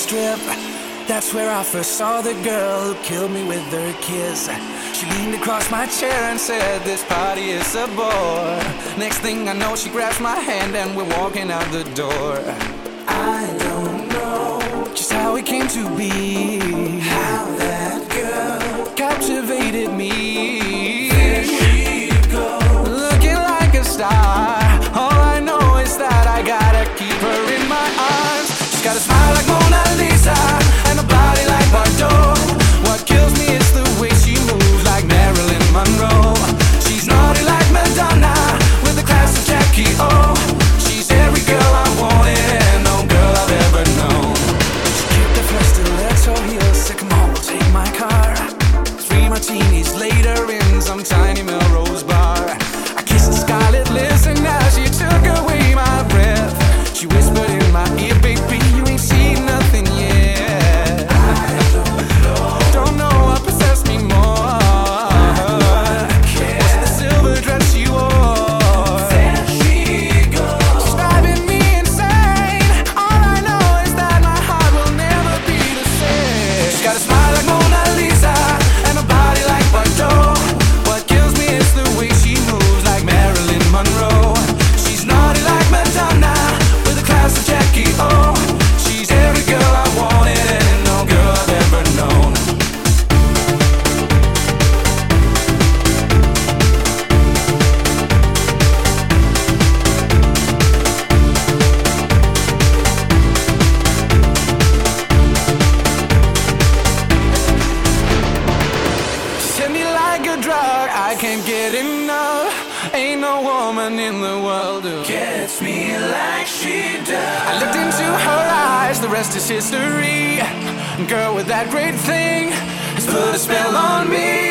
Strip. That's where I first saw the girl who killed me with her kiss. She leaned across my chair and said, "This party is a bore." Next thing I know, she grabs my hand and we're walking out the door. I don't know just how it came to be, how that girl captivated me. There she goes, looking like a star. All I know is that I gotta keep her in my arms. She's got a smile like Mona Lisa and a body like Bardot. What kills me is the way she moves like Marilyn Monroe. She's naughty like Madonna with the class of Jackie O. She's every girl I wanted, no girl I've ever known. She kicked the first stiletto heels, said, "Come on, we'll take my car." 3 martinis later in some tiny Melrose bar, I kissed the scarlet lips and now she took away my breath. She whispered in my ear, "Baby, you ain't seen nothing yet." I don't know what possessed me more. Was it the silver dress she wore? There she goes, she's driving me insane. All I know is that my heart will never be the same. She's got a smile like Mona Lisa and a body like Bardot. What kills me is the way she moves like Marilyn Monroe. She's naughty like Madonna with the class of Jackie O. She's every girl I wanted and no girl I've ever known. Send me like a drug, I can't get enough. Ain't no woman in the world who gets me like she does. I looked into her eyes, the rest is history. Girl with that great thing has put a spell on me.